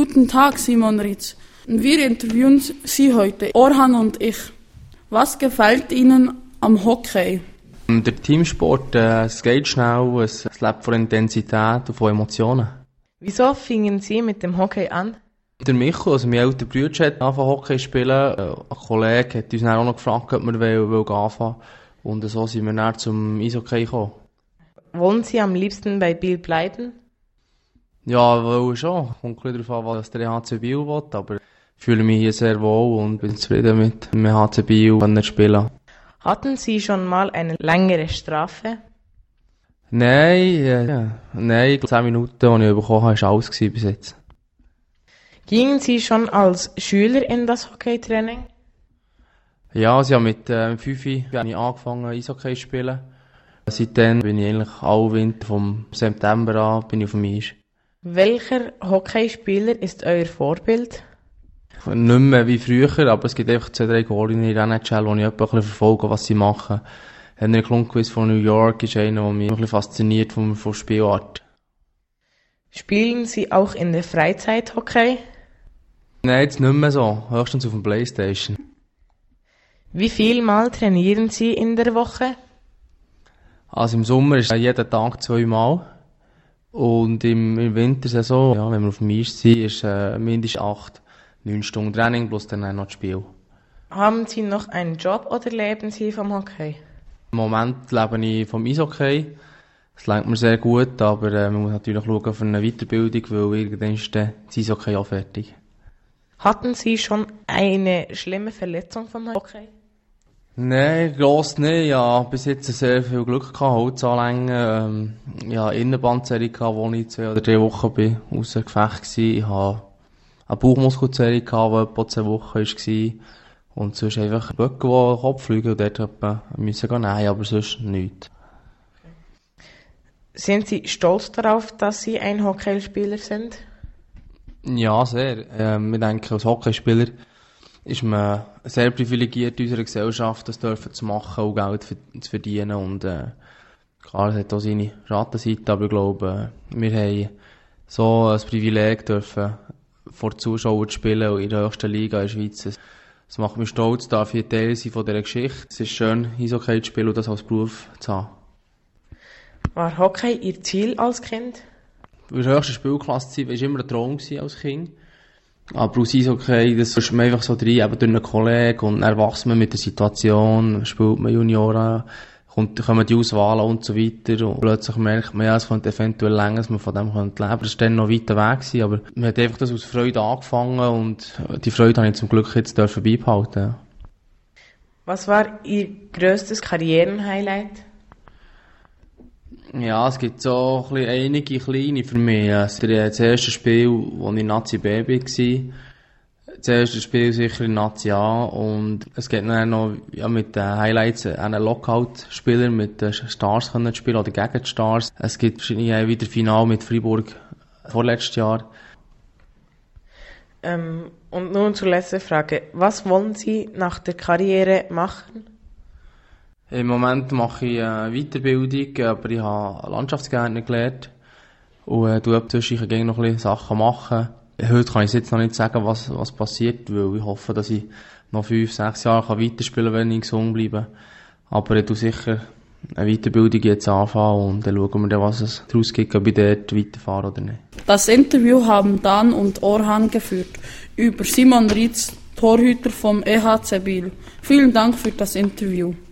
Guten Tag, Simon Ritz. Wir interviewen Sie heute, Orhan und ich. Was gefällt Ihnen am Hockey? Der Teamsport, es geht schnell, es lebt von Intensität und von Emotionen. Wieso fingen Sie mit dem Hockey an? Der Michael, also mein älterer Bruder, hat angefangen Hockey zu spielen. Ein Kollege hat uns dann auch noch gefragt, ob wir anfangen wollen. Und so sind wir dann zum Eishockey gekommen. Wollen Sie am liebsten bei Biel bleiben? Ja, wohl schon. Kommt ein bisschen darauf an, was der EHC Biel will, aber ich fühle mich hier sehr wohl und bin zufrieden mit dem EHC Biel zu spielen. Hatten Sie schon mal eine längere Strafe? Nein, 10 Minuten, die ich bekommen habe, war alles bis jetzt. Gingen Sie schon als Schüler in das Hockeytraining? Ja, also mit 5 habe ich angefangen Eishockey zu spielen. Seitdem bin ich eigentlich alle Winter vom September an bin ich auf dem Eis. Welcher Hockeyspieler ist euer Vorbild? Nicht mehr wie früher, aber es gibt einfach 2-3 Goalies in der NHL, die ich ein bisschen verfolge, was sie machen. Henrik Lundqvist von New York ist einer, der mich ein bisschen fasziniert von Spielart. Spielen Sie auch in der Freizeit Hockey? Nein, jetzt nicht mehr so. Höchstens auf dem Playstation. Wie viel Mal trainieren Sie in der Woche? Also im Sommer ist jeden Tag 2 Mal. Und im Wintersaison, ja, wenn wir auf dem Eis sind, ist mindestens 8-9 Stunden Training plus dann noch das Spiel. Haben Sie noch einen Job oder leben Sie vom Hockey? Im Moment lebe ich vom Eishockey. Das lenkt mir sehr gut, aber man muss natürlich schauen für eine Weiterbildung, weil irgendwann ist das Eishockey auch fertig. Hatten Sie schon eine schlimme Verletzung vom Hockey? Nein, gross nicht. Ja, bis jetzt sehr viel Glück gehabt, Holzanlängen. Ja, Innenbandserie gehabt, wo ich 2 oder 3 Wochen bin außer Gefecht war. Ich habe eine Bauchmuskelserie gehabt, die etwa 10 Wochen war. Und sonst einfach Böcke, die Kopf fliegen und dort müssen gehen. Nein, aber sonst nichts. Sind Sie stolz darauf, dass Sie ein Hockeyspieler sind? Ja, sehr. Ich denke, als Hockeyspieler ist man sehr privilegiert in unserer Gesellschaft, das dürfen zu machen und Geld zu verdienen. Und klar, es hat auch seine Schattenseite, aber ich glaube, wir haben so ein Privileg, dürfen vor Zuschauern zu spielen und in der höchsten Liga in der Schweiz. Das macht mich stolz, darf ich Teil sein von dieser Geschichte. Es ist schön, Eishockey zu spielen und das als Beruf zu haben. War Hockey Ihr Ziel als Kind? In der höchsten Spielklasse zu sein, war immer ein Traum als Kind. Aber aus Eishockey, das ist man einfach so drin, eben durch einen Kollegen, und dann wächst man mit der Situation, spielt man Junioren, kommen die Auswahlen und so weiter, und plötzlich merkt man, ja, es könnte eventuell länger, dass man von dem leben könnte. Das war dann noch weiter weg gewesen, aber man hat einfach das aus Freude angefangen, und die Freude habe ich zum Glück jetzt beibehalten. Was war Ihr grösstes Karrierenhighlight? Ja, es gibt so einige kleine für mich. Das erste Spiel, wo ich Nazi B war. Das erste Spiel sicher in Nazi A. Und es gibt dann noch mit den Highlights einen Lockout-Spieler mit den Stars können spielen oder gegen die Stars. Es gibt wieder Finale mit Freiburg vorletztes Jahr. Und nun zur letzten Frage. Was wollen Sie nach der Karriere machen? Im Moment mache ich eine Weiterbildung, aber ich habe Landschaftsgärtner gelernt und zwischendurch noch ein bisschen Sachen machen. Heute kann ich jetzt noch nicht sagen, was passiert, weil ich hoffe, dass ich noch 5-6 Jahre weiterspielen kann, wenn ich gesund bleibe. Aber ich tue sicher eine Weiterbildung jetzt anfangen und dann schauen wir dann, was es daraus gibt, ob ich dort weiterfahre oder nicht. Das Interview haben Dan und Orhan geführt über Simon Ritz, Torhüter vom EHC Biel. Vielen Dank für das Interview.